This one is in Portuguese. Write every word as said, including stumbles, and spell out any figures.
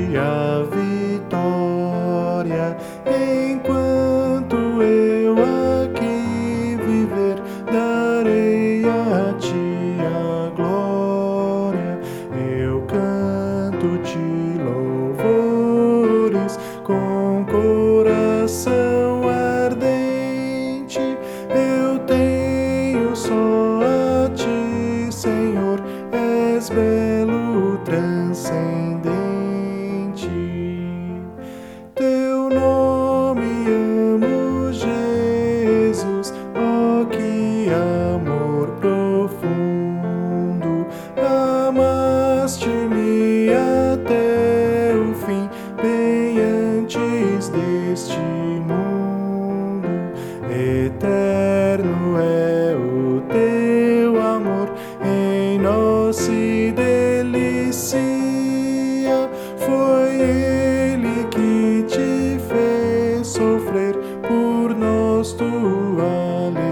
a vitória. Enquanto eu aqui viver, darei a ti a glória. Eu canto-te louvores com coração ardente. Eu tenho só a ti, Senhor, és belo, transcendente. Teu nome amo, Jesus, oh que amor profundo. Amaste-me até o fim, bem antes deste mundo. Eterno é o teu amor, em nós se delicia. Foi Ele que te fez sofrer, por nós tua alegria.